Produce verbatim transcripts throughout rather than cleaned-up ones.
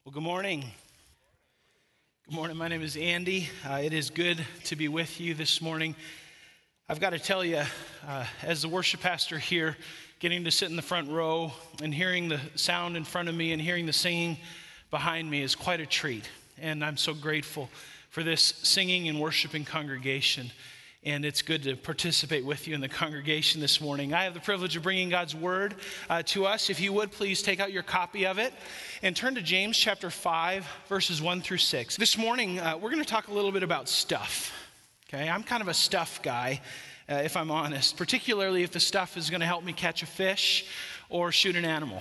Well, good morning. Good morning. My name is Andy. Uh, it is good to be with you this morning. I've got to tell you, uh, as the worship pastor here, getting to sit in the front row and hearing the sound in front of me and hearing the singing behind me is quite a treat. And I'm so grateful for this singing and worshiping congregation. And it's good to participate with you in the congregation this morning. I have the privilege of bringing God's word uh, to us. If you would, please take out your copy of it and turn to James chapter five, verses one through six. This morning, uh, we're going to talk a little bit about stuff. Okay, I'm kind of a stuff guy, uh, if I'm honest, particularly if the stuff is going to help me catch a fish or shoot an animal.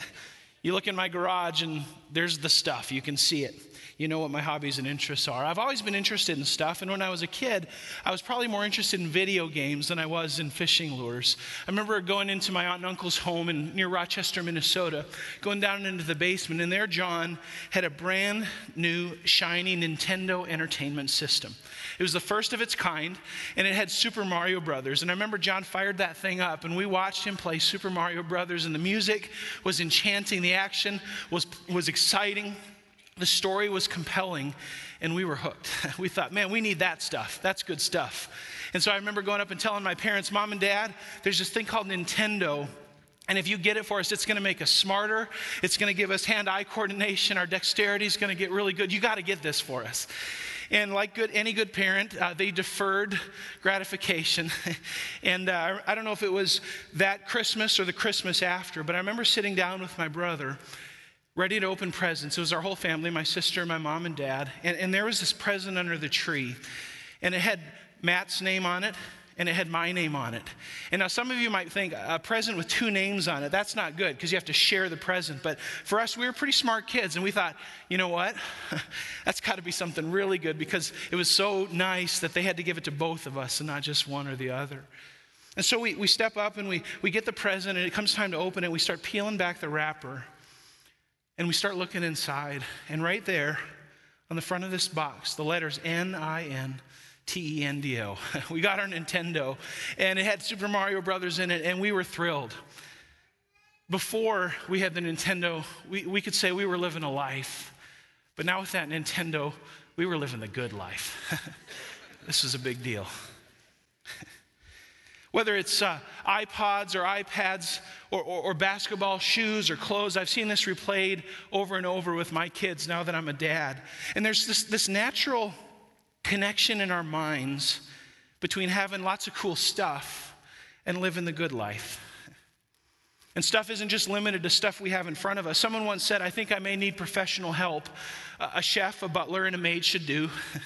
You look in my garage and there's the stuff. You can see it. You know what my hobbies and interests are. I've always been interested in stuff, and when I was a kid, I was probably more interested in video games than I was in fishing lures. I remember going into my aunt and uncle's home in near Rochester, Minnesota, going down into the basement, and there John had a brand new, shiny Nintendo Entertainment System. It was the first of its kind, and it had Super Mario Brothers. And I remember John fired that thing up, and we watched him play Super Mario Brothers, and the music was enchanting. The action was, was exciting. The story was compelling, and we were hooked. We thought, man, we need that stuff. That's good stuff. And so I remember going up and telling my parents, Mom and Dad, there's this thing called Nintendo, and if you get it for us, it's going to make us smarter. It's going to give us hand-eye coordination. Our dexterity is going to get really good. You got to get this for us. And like good any good parent, uh, they deferred gratification. and uh, I don't know if it was that Christmas or the Christmas after, but I remember sitting down with my brother, ready to open presents. It was our whole family, my sister, my mom, and dad. And, and there was this present under the tree. And it had Matt's name on it, and it had my name on it. And now some of you might think, a present with two names on it, that's not good, because you have to share the present. But for us, we were pretty smart kids, and we thought, you know what? That's got to be something really good, because it was so nice that they had to give it to both of us and not just one or the other. And so we, we step up, and we, we get the present, and it comes time to open it. We start peeling back the wrapper. And we start looking inside, and right there on the front of this box, the letters N I N T E N D O. We got our Nintendo, and it had Super Mario Brothers in it, and we were thrilled. Before we had the Nintendo, we, we could say we were living a life. But now with that Nintendo, we were living the good life. This was a big deal. Whether it's uh, iPods or iPads or, or, or basketball shoes or clothes, I've seen this replayed over and over with my kids now that I'm a dad. And there's this, this natural connection in our minds between having lots of cool stuff and living the good life. And stuff isn't just limited to stuff we have in front of us. Someone once said, I think I may need professional help. Uh, a chef, a butler, and a maid should do.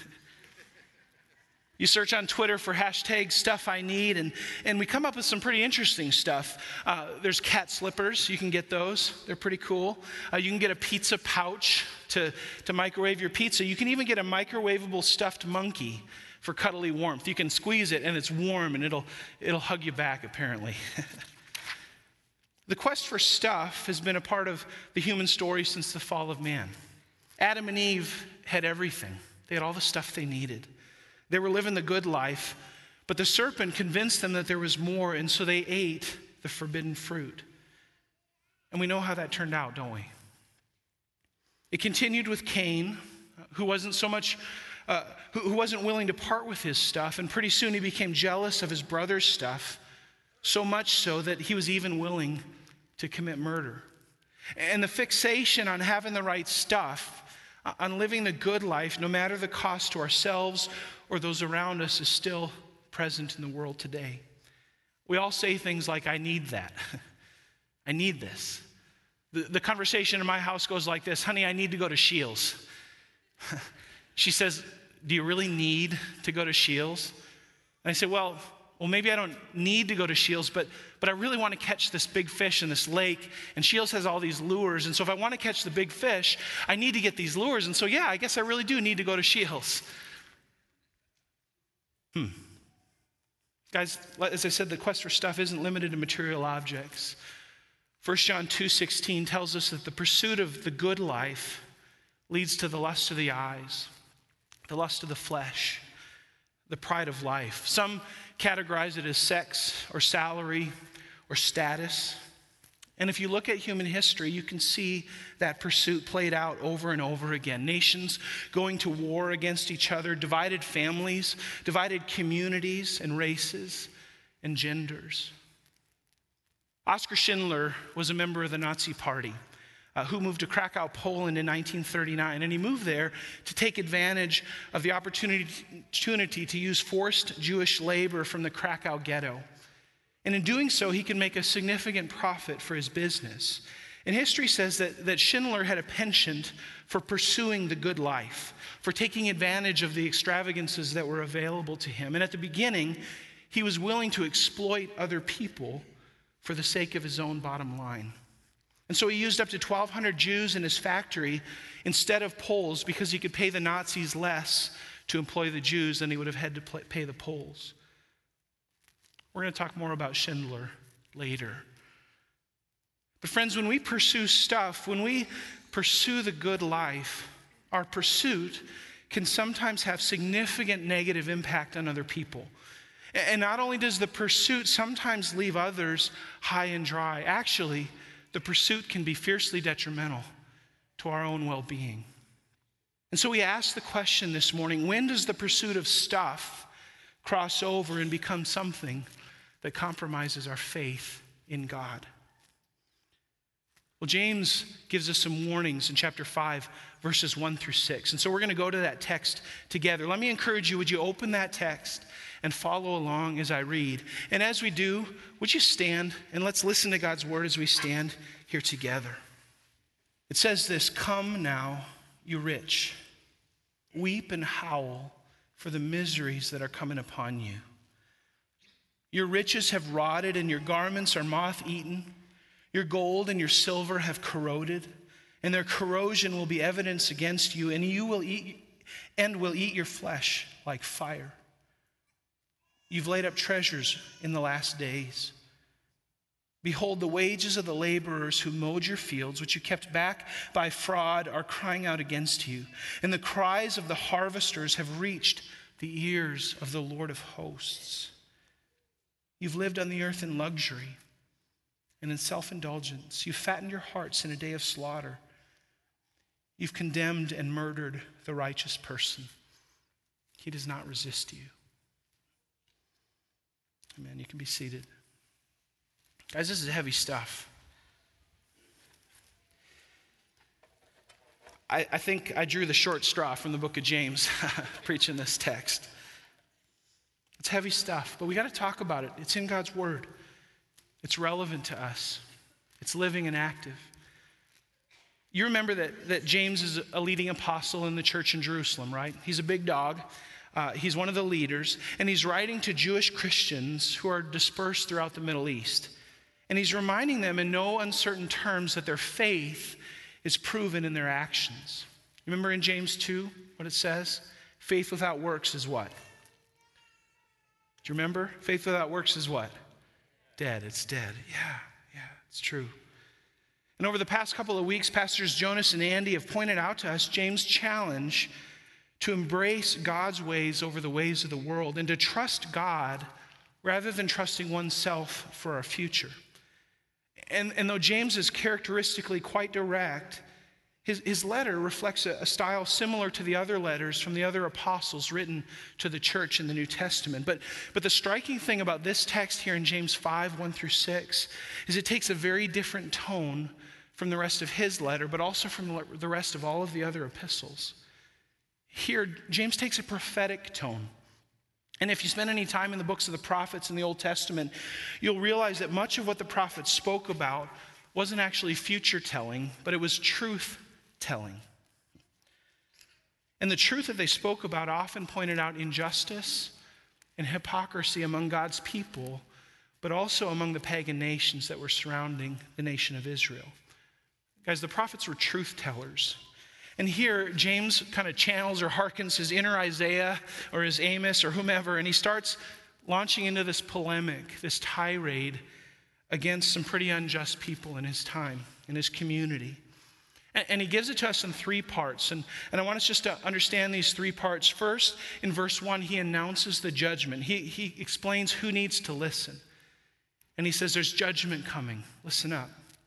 You search on Twitter for hashtag stuff I need, and, and we come up with some pretty interesting stuff. Uh, there's cat slippers. You can get those. They're pretty cool. Uh, you can get a pizza pouch to, to microwave your pizza. You can even get a microwavable stuffed monkey for cuddly warmth. You can squeeze it, and it's warm, and it'll, it'll hug you back, apparently. The quest for stuff has been a part of the human story since the fall of man. Adam and Eve had everything. They had all the stuff they needed. They were living the good life, but the serpent convinced them that there was more, and so they ate the forbidden fruit. And we know how that turned out, don't we? It continued with Cain, who wasn't so much, uh, who, who wasn't willing to part with his stuff, and pretty soon he became jealous of his brother's stuff, so much so that he was even willing to commit murder. And the fixation on having the right stuff, on living the good life, no matter the cost to ourselves or those around us, is still present in the world today. We all say things like, I need that. I need this. The, the conversation in my house goes like this, honey, I need to go to Scheels. She says, do you really need to go to Scheels? And I say, well, well, maybe I don't need to go to Scheels, but, but I really want to catch this big fish in this lake, and Scheels has all these lures, and so if I want to catch the big fish, I need to get these lures, and so yeah, I guess I really do need to go to Scheels. Hmm. Guys, as I said, the quest for stuff isn't limited to material objects. First John two sixteen tells us that the pursuit of the good life leads to the lust of the eyes, the lust of the flesh, the pride of life. Some categorize it as sex or salary or status. And if you look at human history, you can see that pursuit played out over and over again. Nations going to war against each other, divided families, divided communities and races and genders. Oskar Schindler was a member of the Nazi Party uh, who moved to Krakow, Poland in nineteen thirty-nine. And he moved there to take advantage of the opportunity, opportunity to use forced Jewish labor from the Krakow ghetto. And in doing so, he can make a significant profit for his business. And history says that, that Schindler had a penchant for pursuing the good life, for taking advantage of the extravagances that were available to him. And at the beginning, he was willing to exploit other people for the sake of his own bottom line. And so he used up to twelve hundred Jews in his factory instead of Poles because he could pay the Nazis less to employ the Jews than he would have had to pay the Poles. We're going to talk more about Schindler later. But friends, when we pursue stuff, when we pursue the good life, our pursuit can sometimes have significant negative impact on other people. And not only does the pursuit sometimes leave others high and dry, actually, the pursuit can be fiercely detrimental to our own well-being. And so we ask the question this morning, when does the pursuit of stuff cross over and become something that compromises our faith in God? Well, James gives us some warnings in chapter five, verses one through six. And so we're going to go to that text together. Let me encourage you, would you open that text and follow along as I read? And as we do, would you stand and let's listen to God's word as we stand here together. It says this, "Come now, you rich, weep and howl for the miseries that are coming upon you. Your riches have rotted and your garments are moth-eaten. Your gold and your silver have corroded, and their corrosion will be evidence against you, and you will eat and will eat your flesh like fire. You've laid up treasures in the last days. Behold, the wages of the laborers who mowed your fields, which you kept back by fraud, are crying out against you, and the cries of the harvesters have reached the ears of the Lord of hosts. You've lived on the earth in luxury and in self-indulgence. You've fattened your hearts in a day of slaughter. You've condemned and murdered the righteous person. He does not resist you." Amen. You can be seated. Guys, this is heavy stuff. I, I think I drew the short straw from the book of James preaching this text. It's heavy stuff, but we got to talk about it. It's in God's word. It's relevant to us. It's living and active. You remember that, that James is a leading apostle in the church in Jerusalem, right? He's a big dog. Uh, he's one of the leaders, and he's writing to Jewish Christians who are dispersed throughout the Middle East. And he's reminding them in no uncertain terms that their faith is proven in their actions. Remember in James two what it says? Faith without works is what? Do you remember? Faith without works is what? Dead. It's dead. Yeah, yeah, it's true. And over the past couple of weeks, Pastors Jonas and Andy have pointed out to us James' challenge to embrace God's ways over the ways of the world and to trust God rather than trusting oneself for our future. And, and though James is characteristically quite direct, his, his letter reflects a, a style similar to the other letters from the other apostles written to the church in the New Testament. But, but the striking thing about this text here in James five, one through six, is it takes a very different tone from the rest of his letter, but also from the rest of all of the other epistles. Here, James takes a prophetic tone. And if you spend any time in the books of the prophets in the Old Testament, you'll realize that much of what the prophets spoke about wasn't actually future telling, but it was truth telling. And the truth that they spoke about often pointed out injustice and hypocrisy among God's people, but also among the pagan nations that were surrounding the nation of Israel. Guys, the prophets were truth tellers. And here, James kind of channels or hearkens his inner Isaiah or his Amos or whomever, and he starts launching into this polemic, this tirade against some pretty unjust people in his time, in his community. And, and he gives it to us in three parts. And, and I want us just to understand these three parts. First, in verse one, he announces the judgment. He, he explains who needs to listen. And he says there's judgment coming. Listen up.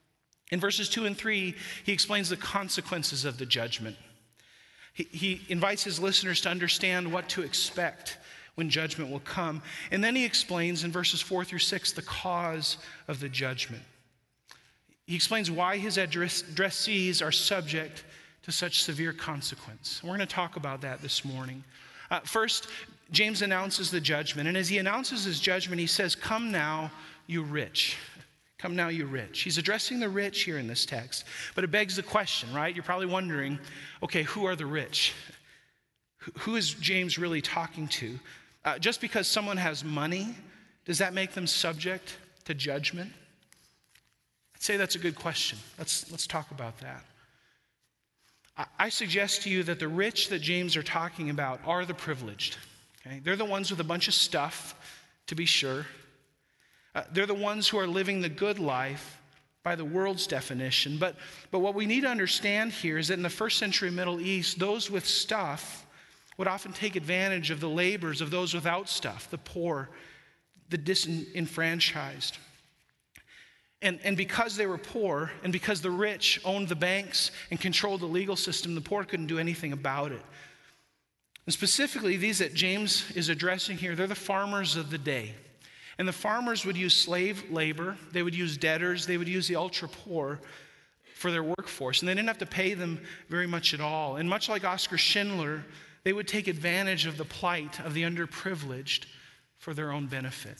In verses two and three, he explains the consequences of the judgment. He, he invites his listeners to understand what to expect when judgment will come. And then he explains in verses four through six the cause of the judgment. He explains why his addressees are subject to such severe consequence. We're going to talk about that this morning. Uh, first, James announces the judgment. And as he announces his judgment, he says, "Come now, you rich." Come now, you rich. He's addressing the rich here in this text. But it begs the question, right? You're probably wondering, okay, who are the rich? Who is James really talking to? Uh, just because someone has money, does that make them subject to judgment? I'd say that's a good question. Let's, let's talk about that. I, I suggest to you that the rich that James are talking about are the privileged. Okay? They're the ones with a bunch of stuff, to be sure. Uh, they're the ones who are living the good life by the world's definition. But, but what we need to understand here is that in the first century Middle East, those with stuff would often take advantage of the labors of those without stuff, the poor, the disenfranchised. And, and because they were poor, and because the rich owned the banks and controlled the legal system, the poor couldn't do anything about it. And specifically, these that James is addressing here, they're the farmers of the day. And the farmers would use slave labor, they would use debtors, they would use the ultra-poor for their workforce. And they didn't have to pay them very much at all. And much like Oskar Schindler, they would take advantage of the plight of the underprivileged for their own benefit.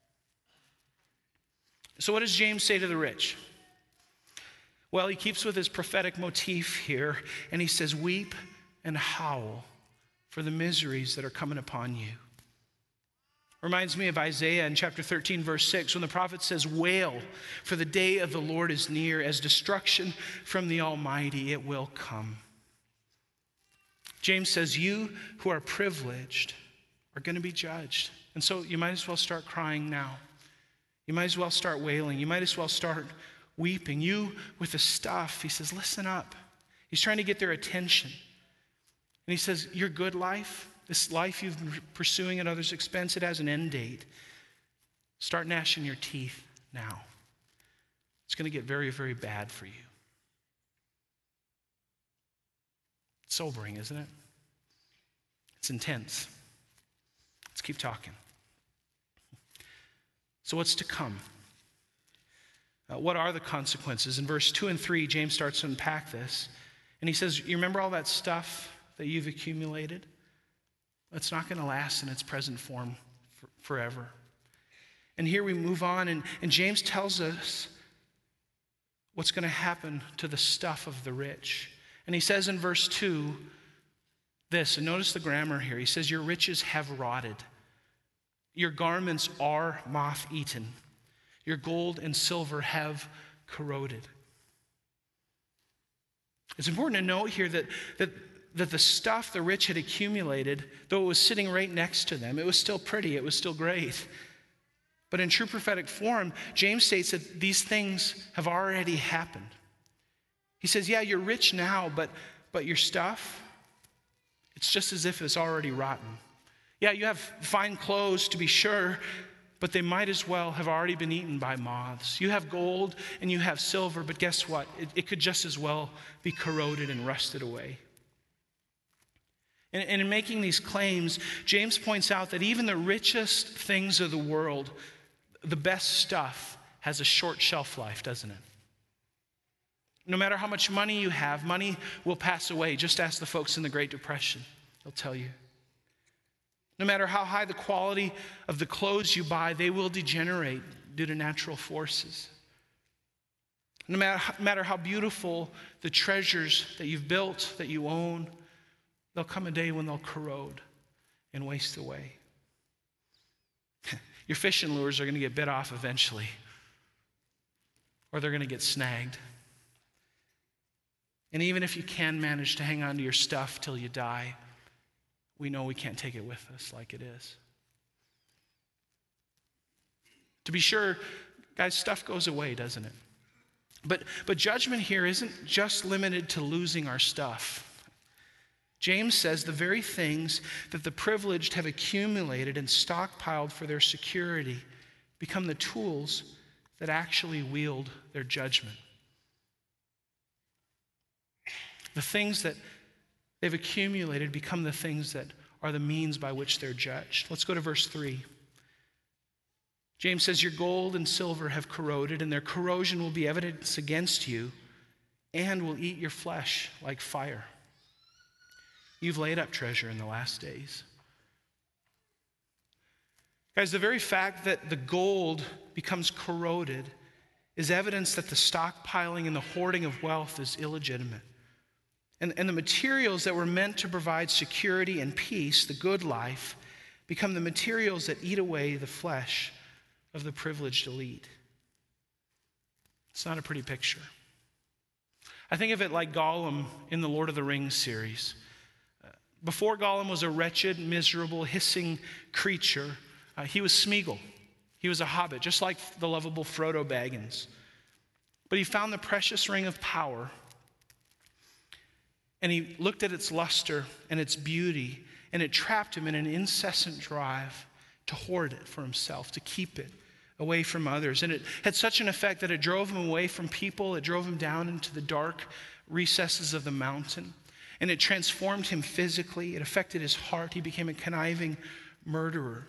So what does James say to the rich? Well, he keeps with his prophetic motif here, and he says, "Weep and howl for the miseries that are coming upon you." Reminds me of Isaiah in chapter thirteen, verse six, when the prophet says, "Wail, for the day of the Lord is near, as destruction from the Almighty it will come." James says, you who are privileged are going to be judged. And so you might as well start crying now. You might as well start wailing. You might as well start weeping. You with the stuff, he says, listen up. He's trying to get their attention. And he says, your good life, this life you've been pursuing at others' expense, it has an end date. Start gnashing your teeth now. It's going to get very, very bad for you. It's sobering, isn't it? It's intense. Let's keep talking. So what's to come? Uh, what are the consequences? In verse two and three, James starts to unpack this. And he says, you remember all that stuff that you've accumulated? It's not going to last in its present form for, forever. And here we move on, and, and James tells us what's going to happen to the stuff of the rich. And he says in verse two this, and notice the grammar here. He says, your riches have rotted. Your garments are moth-eaten. Your gold and silver have corroded. It's important to note here that, that, that the stuff the rich had accumulated, though it was sitting right next to them, it was still pretty, it was still great. But in true prophetic form, James states that these things have already happened. He says, yeah, you're rich now, but, but your stuff, it's just as if it's already rotten. Yeah, you have fine clothes to be sure, but they might as well have already been eaten by moths. You have gold and you have silver, but guess what? It, it could just as well be corroded and rusted away. And, and in making these claims, James points out that even the richest things of the world, the best stuff, has a short shelf life, doesn't it? No matter how much money you have, money will pass away. Just ask the folks in the Great Depression. They'll tell you. No matter how high the quality of the clothes you buy, they will degenerate due to natural forces. No matter, no matter how beautiful the treasures that you've built, that you own, there'll come a day when they'll corrode and waste away. Your fishing lures are going to get bit off eventually, or they're going to get snagged. And even if you can manage to hang on to your stuff till you die, we know we can't take it with us like it is. To be sure, guys, stuff goes away, doesn't it? But, but judgment here isn't just limited to losing our stuff. James says the very things that the privileged have accumulated and stockpiled for their security become the tools that actually wield their judgment. The things that they've accumulated become the things that are the means by which they're judged. Let's go to verse three. James says, your gold and silver have corroded, and their corrosion will be evidence against you and will eat your flesh like fire. You've laid up treasure in the last days. Guys, the very fact that the gold becomes corroded is evidence that the stockpiling and the hoarding of wealth is illegitimate. And, and the materials that were meant to provide security and peace, the good life, become the materials that eat away the flesh of the privileged elite. It's not a pretty picture. I think of it like Gollum in the Lord of the Rings series. Before Gollum was a wretched, miserable, hissing creature, uh, he was Smeagol. He was a hobbit, just like the lovable Frodo Baggins. But he found the precious ring of power, and he looked at its luster and its beauty, and it trapped him in an incessant drive to hoard it for himself, to keep it away from others. And it had such an effect that it drove him away from people. It drove him down into the dark recesses of the mountain. And it transformed him physically. It affected his heart. He became a conniving murderer.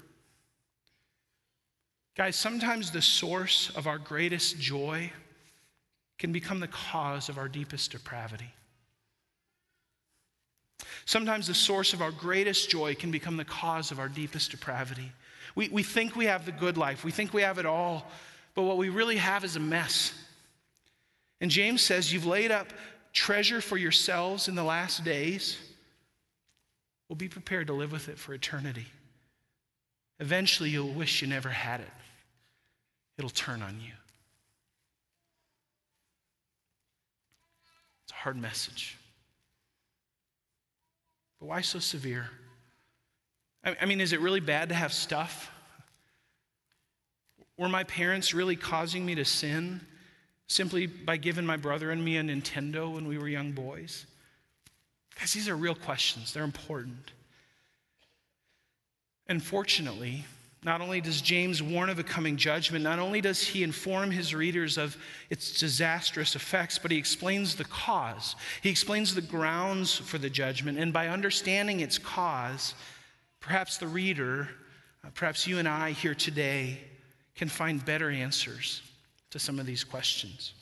Guys, sometimes the source of our greatest joy can become the cause of our deepest depravity. Sometimes the source of our greatest joy can become the cause of our deepest depravity. We, we think we have the good life. We think we have it all. But what we really have is a mess. And James says, you've laid up treasure for yourselves in the last days. Well, be prepared to live with it for eternity. Eventually, you'll wish you never had it. It'll turn on you. It's a hard message. But why so severe? I mean, is it really bad to have stuff? Were my parents really causing me to sin simply by giving my brother and me a Nintendo when we were young boys? Guys, these are real questions. They're important. And fortunately, not only does James warn of a coming judgment, not only does he inform his readers of its disastrous effects, but he explains the cause. He explains the grounds for the judgment, and by understanding its cause, perhaps the reader, uh, perhaps you and I here today, can find better answers to some of these questions.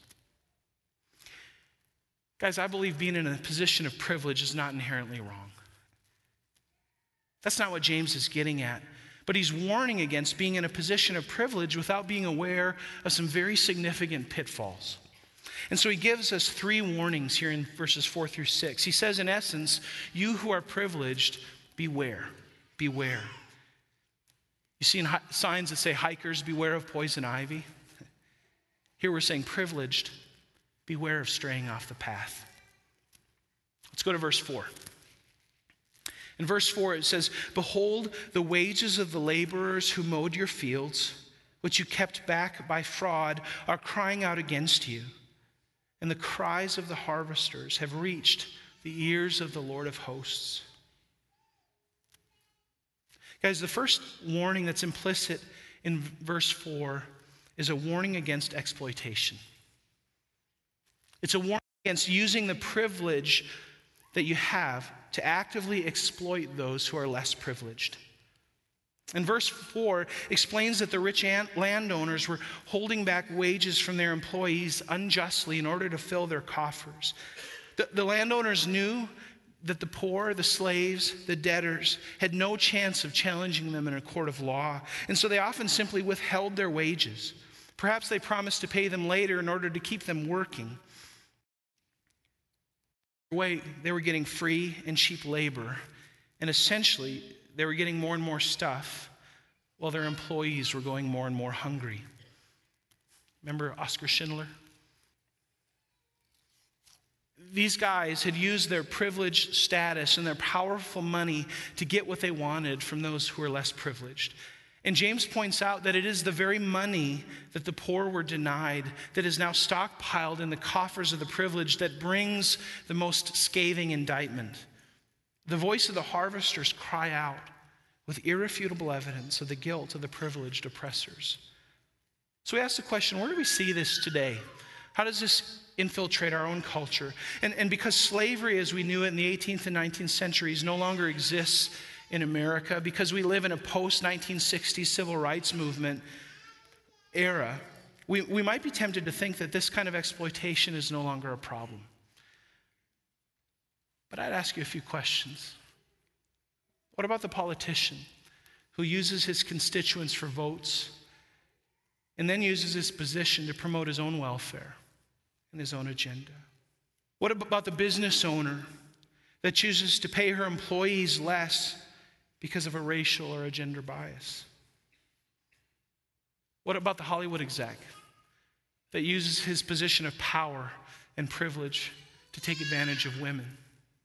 Guys, I believe being in a position of privilege is not inherently wrong. That's not what James is getting at. But he's warning against being in a position of privilege without being aware of some very significant pitfalls. And so he gives us three warnings here in verses four through six. He says, in essence, you who are privileged, beware, beware. You see in hi- signs that say, hikers, beware of poison ivy. Here we're saying, privileged, beware of straying off the path. Let's go to verse four. In verse four, it says, behold, the wages of the laborers who mowed your fields, which you kept back by fraud, are crying out against you. And the cries of the harvesters have reached the ears of the Lord of hosts. Guys, the first warning that's implicit in verse four is a warning against exploitation. It's a warning against using the privilege that you have to actively exploit those who are less privileged. And verse four explains that the rich landowners were holding back wages from their employees unjustly in order to fill their coffers. The, the landowners knew that the poor, the slaves, the debtors had no chance of challenging them in a court of law. And so they often simply withheld their wages. Perhaps they promised to pay them later in order to keep them working. Way they were getting free and cheap labor, and essentially they were getting more and more stuff while their employees were going more and more hungry. Remember Oskar Schindler? These guys had used their privileged status and their powerful money to get what they wanted from those who were less privileged. And James points out that it is the very money that the poor were denied that is now stockpiled in the coffers of the privileged that brings the most scathing indictment. The voice of the harvesters cry out with irrefutable evidence of the guilt of the privileged oppressors. So we ask the question, where do we see this today? How does this infiltrate our own culture? And, and because slavery as we knew it in the eighteenth and nineteenth centuries no longer exists in America, because we live in a post-nineteen sixties civil rights movement era, we, we might be tempted to think that this kind of exploitation is no longer a problem. But I'd ask you a few questions. What about the politician who uses his constituents for votes and then uses his position to promote his own welfare and his own agenda? What about the business owner that chooses to pay her employees less because of a racial or a gender bias? What about the Hollywood exec that uses his position of power and privilege to take advantage of women?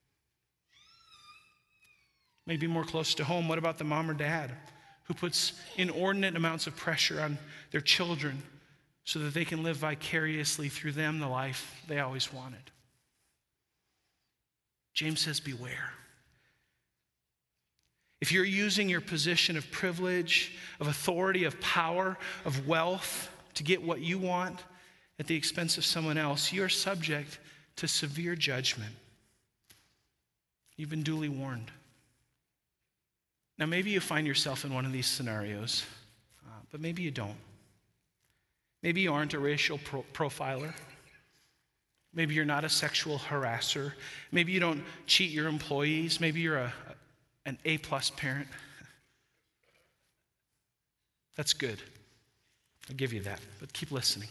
Maybe more close to home, what about the mom or dad who puts inordinate amounts of pressure on their children so that they can live vicariously through them the life they always wanted? James says, beware. If you're using your position of privilege, of authority, of power, of wealth to get what you want at the expense of someone else, you're subject to severe judgment. You've been duly warned. Now, maybe you find yourself in one of these scenarios, uh, but maybe you don't. Maybe you aren't a racial pro- profiler. Maybe you're not a sexual harasser. Maybe you don't cheat your employees. Maybe you're a, an A-plus parent. That's good. I'll give you that, but keep listening.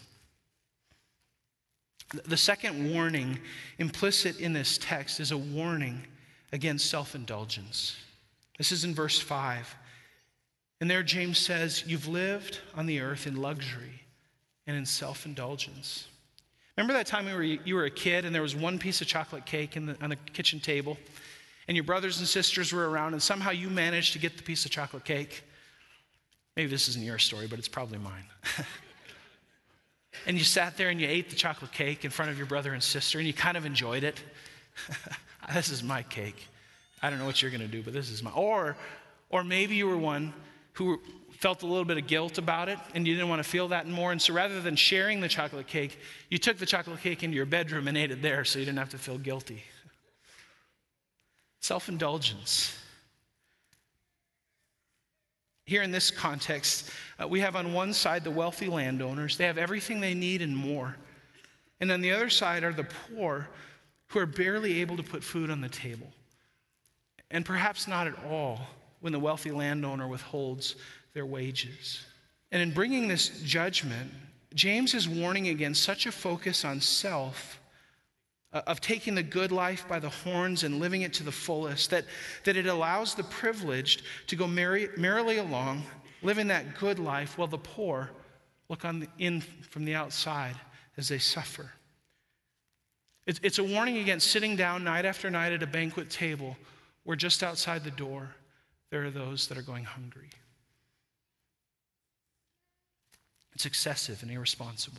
The second warning implicit in this text is a warning against self-indulgence. This is in verse five. And there James says, you've lived on the earth in luxury and in self-indulgence. Remember that time you were, you were a kid and there was one piece of chocolate cake in the, on the kitchen table, and your brothers and sisters were around, and somehow you managed to get the piece of chocolate cake? Maybe this isn't your story, but it's probably mine. And you sat there and you ate the chocolate cake in front of your brother and sister, and you kind of enjoyed it. This is my cake. I don't know what you're going to do, but this is my. Or, or maybe you were one who felt a little bit of guilt about it, and you didn't want to feel that anymore. And so rather than sharing the chocolate cake, you took the chocolate cake into your bedroom and ate it there so you didn't have to feel guilty. Self-indulgence. Here in this context, uh, we have on one side the wealthy landowners. They have everything they need and more. And on the other side are the poor who are barely able to put food on the table. And perhaps not at all when the wealthy landowner withholds their wages. And in bringing this judgment, James is warning against such a focus on self, uh, of taking the good life by the horns and living it to the fullest, that, that it allows the privileged to go merry, merrily along, living that good life, while the poor look on the, in from the outside as they suffer. It's, it's a warning against sitting down night after night at a banquet table where just outside the door, there are those that are going hungry. It's excessive and irresponsible.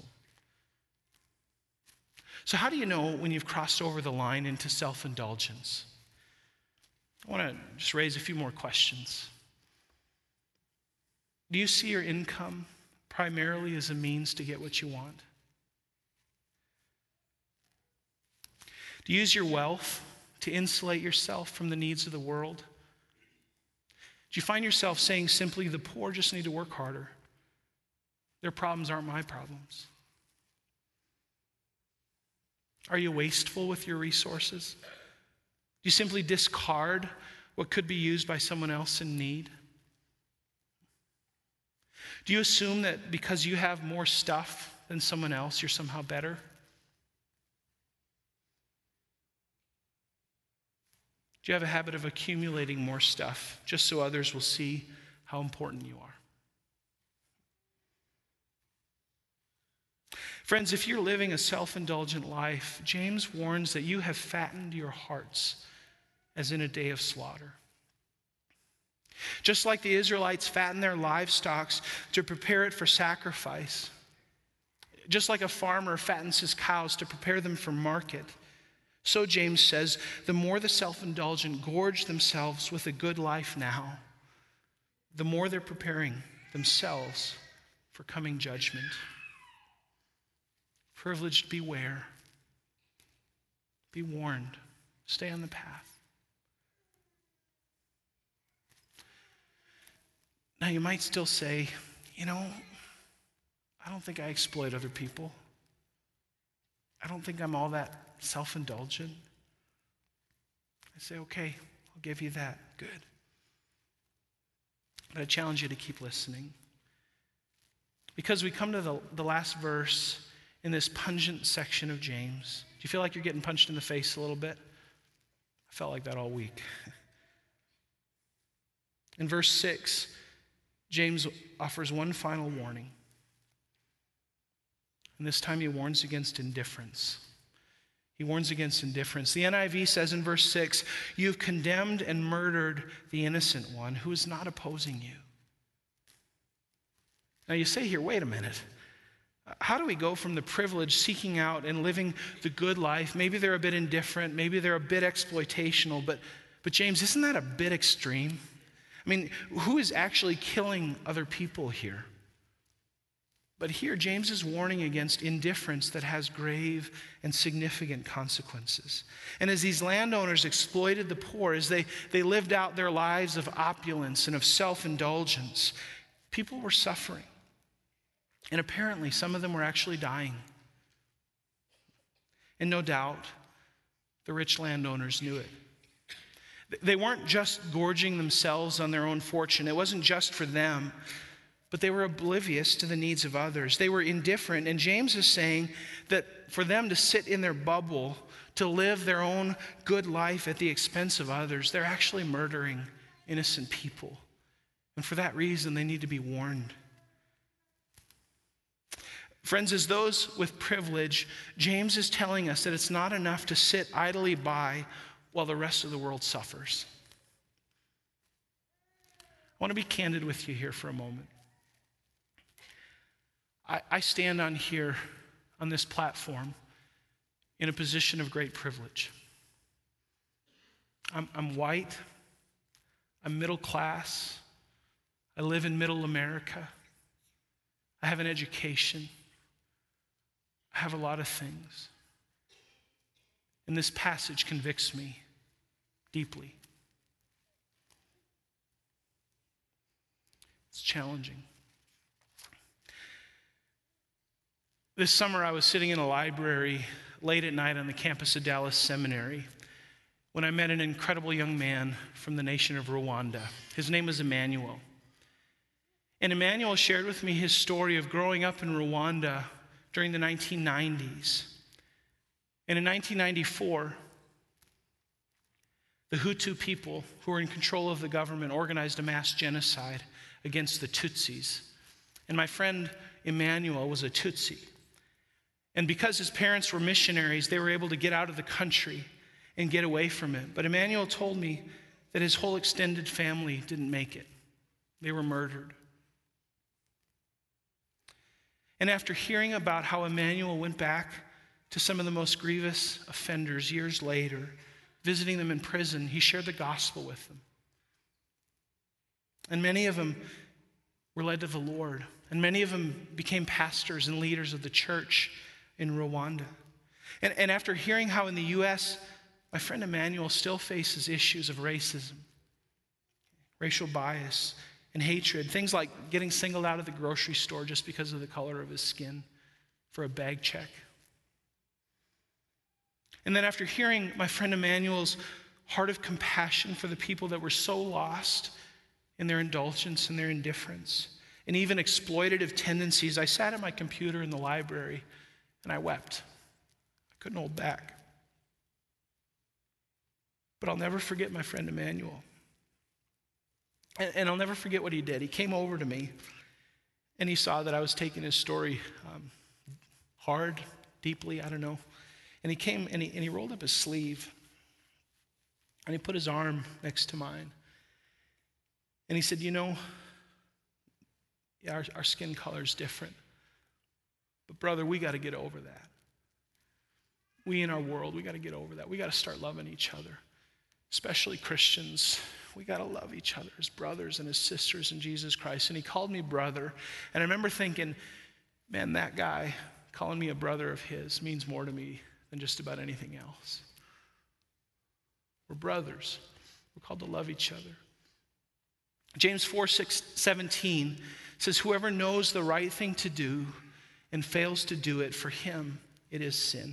So how do you know when you've crossed over the line into self-indulgence? I want to just raise a few more questions. Do you see your income primarily as a means to get what you want? Do you use your wealth to insulate yourself from the needs of the world? Do you find yourself saying simply, the poor just need to work harder? Their problems aren't my problems. Are you wasteful with your resources? Do you simply discard what could be used by someone else in need? Do you assume that because you have more stuff than someone else, you're somehow better? Do you have a habit of accumulating more stuff just so others will see how important you are? Friends, if you're living a self-indulgent life, James warns that you have fattened your hearts as in a day of slaughter. Just like the Israelites fattened their livestock to prepare it for sacrifice, just like a farmer fattens his cows to prepare them for market, so James says, the more the self-indulgent gorge themselves with a good life now, the more they're preparing themselves for coming judgment. Privileged, beware. Be warned. Stay on the path. Now you might still say, you know, I don't think I exploit other people. I don't think I'm all that self-indulgent. I say, okay, I'll give you that. Good. But I challenge you to keep listening. Because we come to the, the last verse in this pungent section of James. Do you feel like you're getting punched in the face a little bit? I felt like that all week. In verse six, James offers one final warning. And this time he warns against indifference. He warns against indifference. The N I V says in verse six, "You've condemned and murdered the innocent one who is not opposing you." Now you say here, wait a minute. How do we go from the privilege seeking out and living the good life? Maybe they're a bit indifferent. Maybe they're a bit exploitational. But, but James, isn't that a bit extreme? I mean, who is actually killing other people here? But here, James is warning against indifference that has grave and significant consequences. And as these landowners exploited the poor, as they, they lived out their lives of opulence and of self-indulgence, people were suffering. And apparently, some of them were actually dying. And no doubt, the rich landowners knew it. They weren't just gorging themselves on their own fortune. It wasn't just for them, but they were oblivious to the needs of others. They were indifferent. And James is saying that for them to sit in their bubble, to live their own good life at the expense of others, they're actually murdering innocent people. And for that reason, they need to be warned. Friends, as those with privilege, James is telling us that it's not enough to sit idly by while the rest of the world suffers. I want to be candid with you here for a moment. I, I stand on here, on this platform, in a position of great privilege. I'm, I'm white. I'm middle class. I live in middle America. I have an education. I have a lot of things. And this passage convicts me deeply. It's challenging. This summer, I was sitting in a library late at night on the campus of Dallas Seminary when I met an incredible young man from the nation of Rwanda. His name was Emmanuel. And Emmanuel shared with me his story of growing up in Rwanda during the nineteen nineties. And in nineteen ninety-four, the Hutu people who were in control of the government organized a mass genocide against the Tutsis. And my friend Emmanuel was a Tutsi. And because his parents were missionaries, they were able to get out of the country and get away from it. But Emmanuel told me that his whole extended family didn't make it. They were murdered. And after hearing about how Emmanuel went back to some of the most grievous offenders years later, visiting them in prison, he shared the gospel with them. And many of them were led to the Lord. And many of them became pastors and leaders of the church in Rwanda. And, and after hearing how in the U S, my friend Emmanuel still faces issues of racism, racial bias, and hatred, things like getting singled out of the grocery store just because of the color of his skin for a bag check. And then after hearing my friend Emmanuel's heart of compassion for the people that were so lost in their indulgence and their indifference, and even exploitative tendencies, I sat at my computer in the library and I wept. I couldn't hold back. But I'll never forget my friend Emmanuel. And, and I'll never forget what he did. He came over to me and he saw that I was taking his story um, hard, deeply, I don't know. And he came and he, and he rolled up his sleeve and he put his arm next to mine. And he said, you know, yeah, our, our skin color is different. But brother, we got to get over that. We in our world, we got to get over that. We got to start loving each other, especially Christians. We got to love each other as brothers and as sisters in Jesus Christ. And he called me brother. And I remember thinking, man, that guy calling me a brother of his means more to me than just about anything else. We're brothers. We're called to love each other. James four, six, seventeen says, whoever knows the right thing to do and fails to do it, for him it is sin.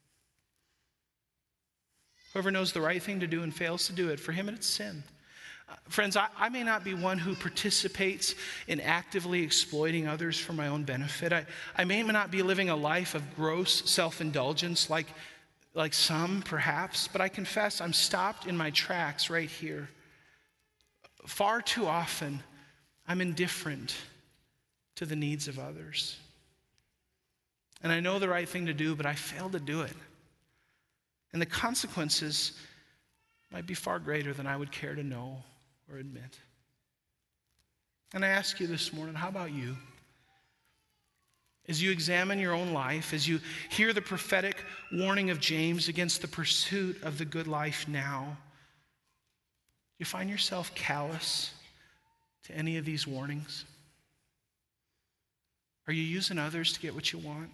Whoever knows the right thing to do and fails to do it, for him it's sin. Uh, friends, I, I may not be one who participates in actively exploiting others for my own benefit. I, I may not be living a life of gross self-indulgence like, like some, perhaps, but I confess I'm stopped in my tracks right here. Far too often, I'm indifferent to the needs of others. And I know the right thing to do, but I fail to do it. And the consequences might be far greater than I would care to know or admit. And I ask you this morning, how about you? As you examine your own life, as you hear the prophetic warning of James against the pursuit of the good life now, do you find yourself callous to any of these warnings? Are you using others to get what you want?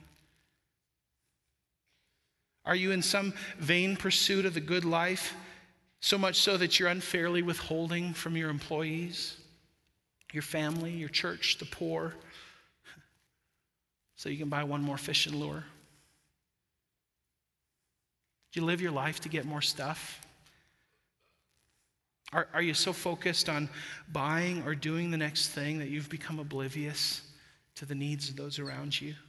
Are you in some vain pursuit of the good life, so much so that you're unfairly withholding from your employees, your family, your church, the poor, so you can buy one more fishing lure? Do you live your life to get more stuff? Are, are you so focused on buying or doing the next thing that you've become oblivious to the needs of those around you?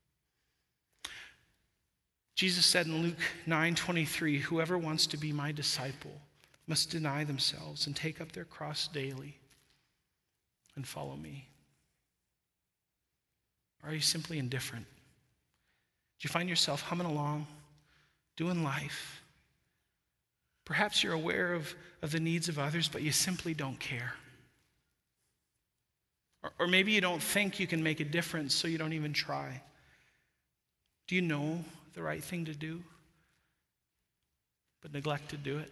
Jesus said in Luke nine twenty-three, whoever wants to be my disciple must deny themselves and take up their cross daily and follow me. Or are you simply indifferent? Do you find yourself humming along, doing life? Perhaps you're aware of, of the needs of others, but you simply don't care. Or, or maybe you don't think you can make a difference, so you don't even try. Do you know the right thing to do, but neglect to do it?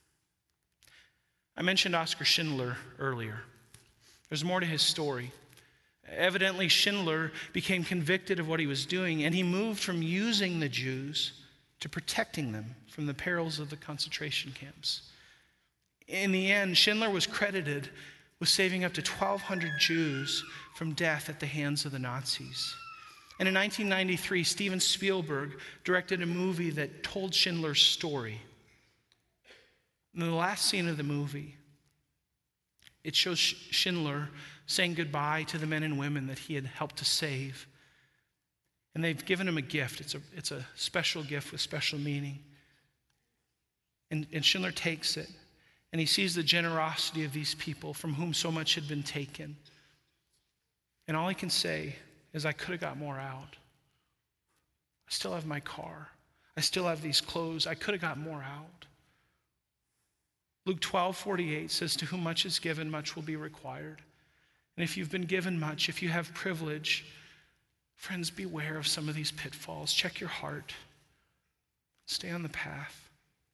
I mentioned Oskar Schindler earlier. There's more to his story. Evidently, Schindler became convicted of what he was doing, and he moved from using the Jews to protecting them from the perils of the concentration camps. In the end, Schindler was credited with saving up to twelve hundred Jews from death at the hands of the Nazis. And in nineteen ninety-three, Steven Spielberg directed a movie that told Schindler's story. In the last scene of the movie, it shows Schindler saying goodbye to the men and women that he had helped to save. And they've given him a gift. It's a, it's a special gift with special meaning. And, and Schindler takes it, and he sees the generosity of these people from whom so much had been taken. And all he can say is, I could have got more out. I still have my car. I still have these clothes. I could have got more out. Luke twelve forty-eight says, to whom much is given, much will be required. And if you've been given much, if you have privilege, friends, beware of some of these pitfalls. Check your heart. Stay on the path.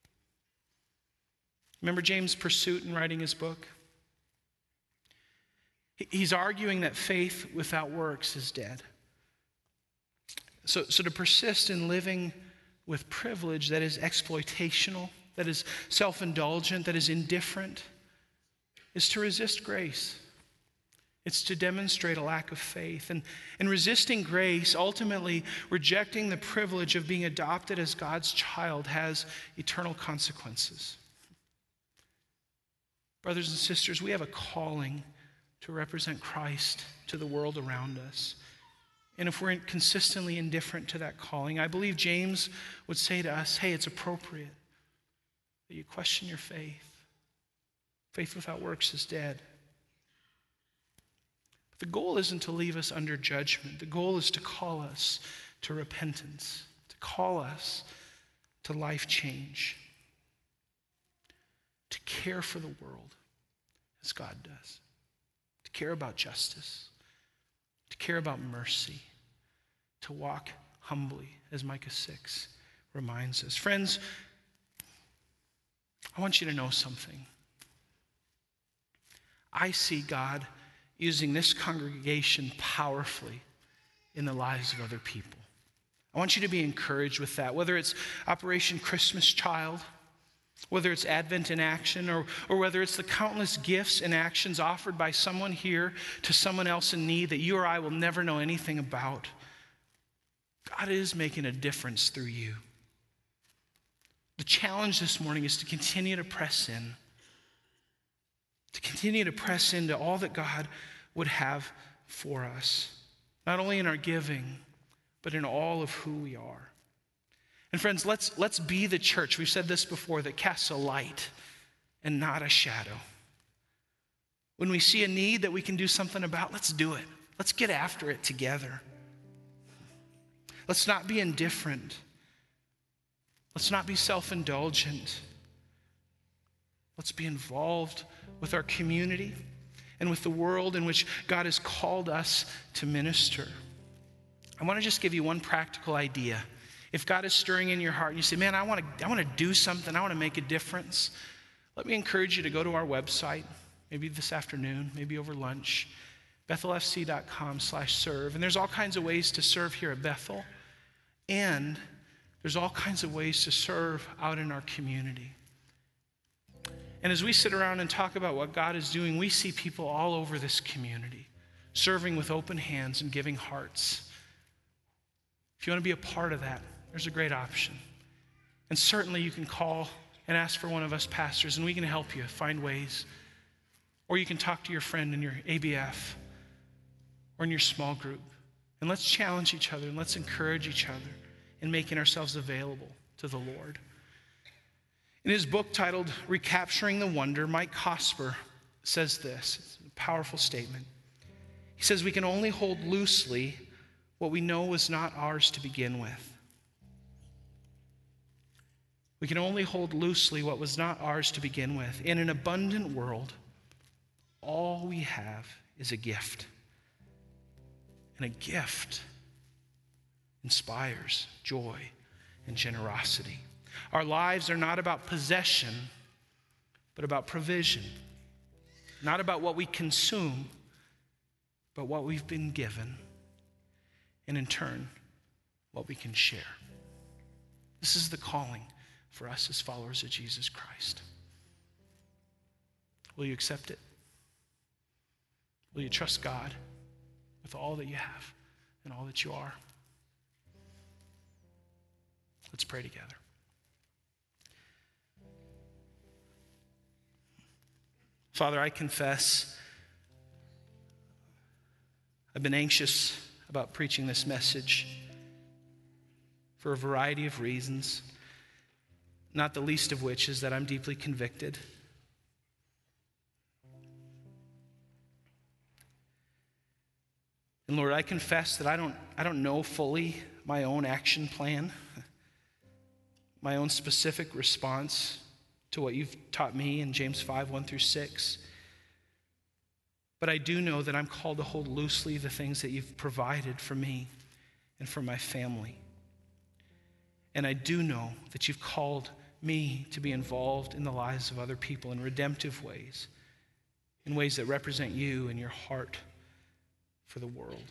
Remember James' pursuit in writing his book? He's arguing that faith without works is dead. So, so to persist in living with privilege that is exploitational, that is self-indulgent, that is indifferent, is to resist grace. It's to demonstrate a lack of faith. And, and resisting grace, ultimately rejecting the privilege of being adopted as God's child, has eternal consequences. Brothers and sisters, we have a calling to represent Christ to the world around us. And if we're consistently indifferent to that calling, I believe James would say to us, hey, it's appropriate that you question your faith. Faith without works is dead. But the goal isn't to leave us under judgment. The goal is to call us to repentance, to call us to life change, to care for the world as God does, to care about justice, to care about mercy, to walk humbly, as Micah six reminds us. Friends, I want you to know something. I see God using this congregation powerfully in the lives of other people. I want you to be encouraged with that, whether it's Operation Christmas Child, whether it's Advent in Action, or, or whether it's the countless gifts and actions offered by someone here to someone else in need that you or I will never know anything about. God is making a difference through you. The challenge this morning is to continue to press in, to continue to press into all that God would have for us, not only in our giving, but in all of who we are. And friends, let's, let's be the church, we've said this before, that casts a light and not a shadow. When we see a need that we can do something about, let's do it. Let's get after it together. Let's not be indifferent. Let's not be self-indulgent. Let's be involved with our community and with the world in which God has called us to minister. I want to just give you one practical idea. If God is stirring in your heart and you say, man, I want to I want to do something, I want to make a difference, let me encourage you to go to our website, maybe this afternoon, maybe over lunch, bethelfc.com slash serve. And there's all kinds of ways to serve here at Bethel. And there's all kinds of ways to serve out in our community. And as we sit around and talk about what God is doing, we see people all over this community serving with open hands and giving hearts. If you want to be a part of that, there's a great option. And certainly you can call and ask for one of us pastors, and we can help you find ways. Or you can talk to your friend in your A B F or in your small group. And let's challenge each other and let's encourage each other in making ourselves available to the Lord. In his book titled Recapturing the Wonder, Mike Cosper says this. It's a powerful statement. He says, we can only hold loosely what we know was not ours to begin with. We can only hold loosely what was not ours to begin with. In an abundant world, all we have is a gift. And a gift inspires joy and generosity. Our lives are not about possession, but about provision. Not about what we consume, but what we've been given. And in turn, what we can share. This is the calling for us as followers of Jesus Christ. Will you accept it? Will you trust God with all that you have and all that you are? Let's pray together. Father, I confess I've been anxious about preaching this message for a variety of reasons, not the least of which is that I'm deeply convicted. And Lord, I confess that I don't, I don't know fully my own action plan, my own specific response to what you've taught me in James five, one through six. But I do know that I'm called to hold loosely the things that you've provided for me and for my family. And I do know that you've called me to be involved in the lives of other people in redemptive ways, in ways that represent you and your heart for the world.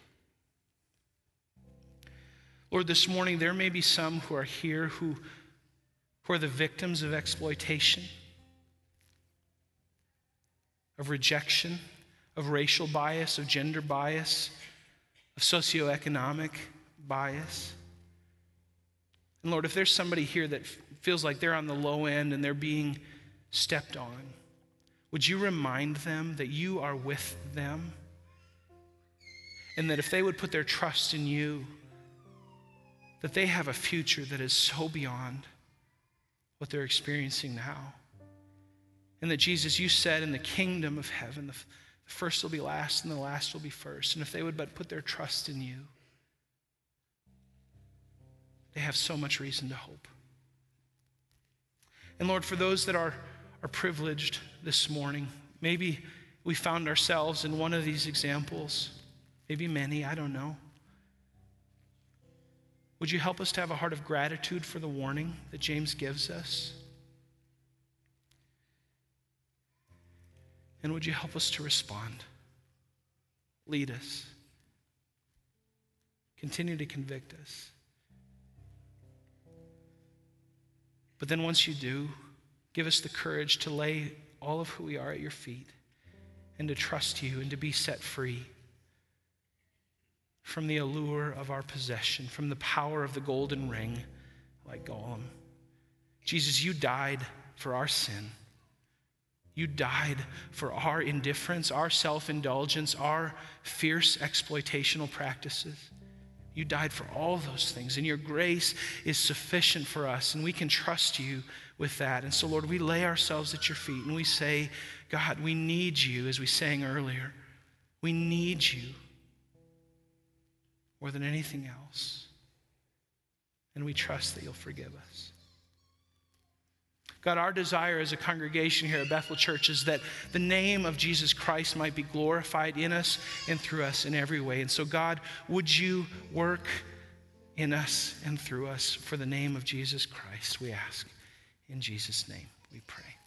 Lord, this morning there may be some who are here who, who are the victims of exploitation, of rejection, of racial bias, of gender bias, of socioeconomic bias. And Lord, if there's somebody here that feels like they're on the low end and they're being stepped on, would you remind them that you are with them? And that if they would put their trust in you, that they have a future that is so beyond what they're experiencing now. And that Jesus, you said in the kingdom of heaven, the first will be last and the last will be first. And if they would but put their trust in you, they have so much reason to hope. And Lord, for those that are, are privileged this morning, maybe we found ourselves in one of these examples, maybe many, I don't know. Would you help us to have a heart of gratitude for the warning that James gives us? And would you help us to respond? Lead us. Continue to convict us. But then once you do, give us the courage to lay all of who we are at your feet and to trust you and to be set free from the allure of our possession, from the power of the golden ring, like Gollum. Jesus, you died for our sin. You died for our indifference, our self-indulgence, our fierce exploitational practices. You died for all those things, and your grace is sufficient for us, and we can trust you with that. And so, Lord, we lay ourselves at your feet, and we say, God, we need you, as we sang earlier. We need you more than anything else. And we trust that you'll forgive us. God, our desire as a congregation here at Bethel Church is that the name of Jesus Christ might be glorified in us and through us in every way. And so, God, would you work in us and through us for the name of Jesus Christ, we ask. In Jesus' name we pray.